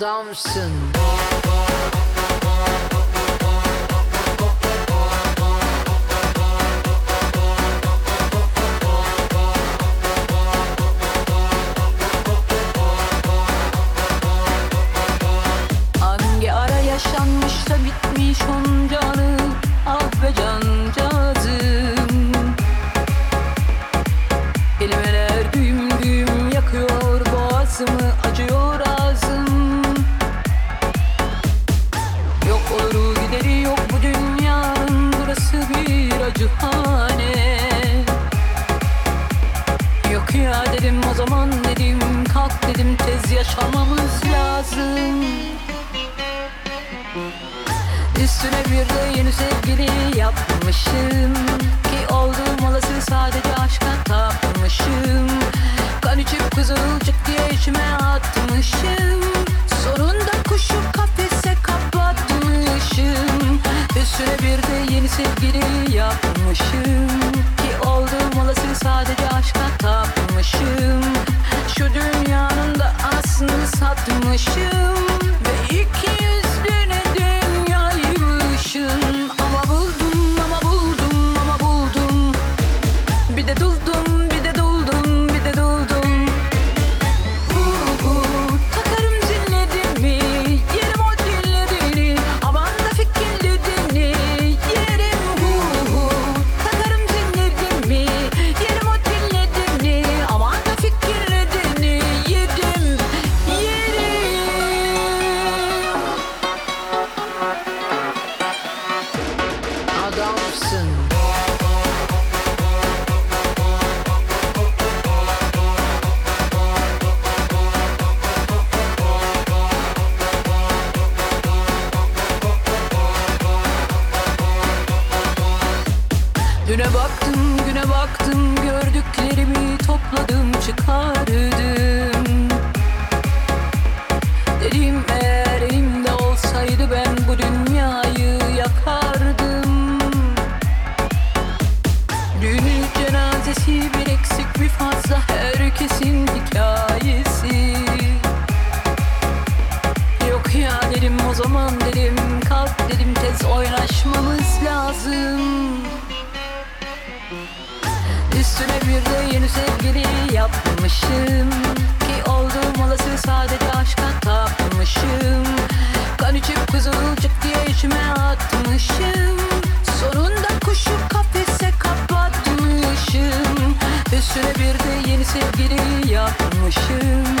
Adamsın. Hangi ara yaşanmışsa bitmiş onca anı. Ah be cancağızım. Kelimeler düğüm düğüm yakıyor boğazımı, acıyor ağzım. Yok oluru gideri yok bu dünyanın, burası bir acıhane. Yok ya dedim o zaman, dedim kalk dedim, tez yaşamamız lazım. Üstüne bir de yeni sevgili yapmışım ki olduğum olası, sadece aşka tapmışım. Kan içip kızılcık diye içime atmışım. Sonunda kuşu kafese kapatmışım. Üstüne bir de yeni sevgili yapmışım ki olduğum olası, sadece aşka tapmışım. Şu dünyanın da anasını satmışım ve iki yüzlüğüne dünyaymışım. Ama buldum, ama buldum, ama buldum. Bir de duldum, bir de duldum, bir de duldum. Takarım zillerimi, yerim o dillerini, aman da fikirlerini yerim. Takarım zillerimi, yerim o dillerini, aman da fikirlerini yerim, yerim. Adamsın. Düne baktım, güne baktım, gördüklerimi topladım, çıkardım. Dedim eğer elimde olsaydı ben bu dünyayı yakardım. Düğün cenazesi, bir eksik bir fazla, herkesin hikayesi. Yok ya dedim o zaman, dedim kalk dedim, tez oynaşmamız lazım. Üstüne bir de yeni sevgili yapmışım ki olduğum olası, sadece aşka tapmışım. Kan içip kızılcık diye içime atmışım. Sonunda kuşu kafese kapatmışım. Üstüne bir de yeni sevgili yapmışım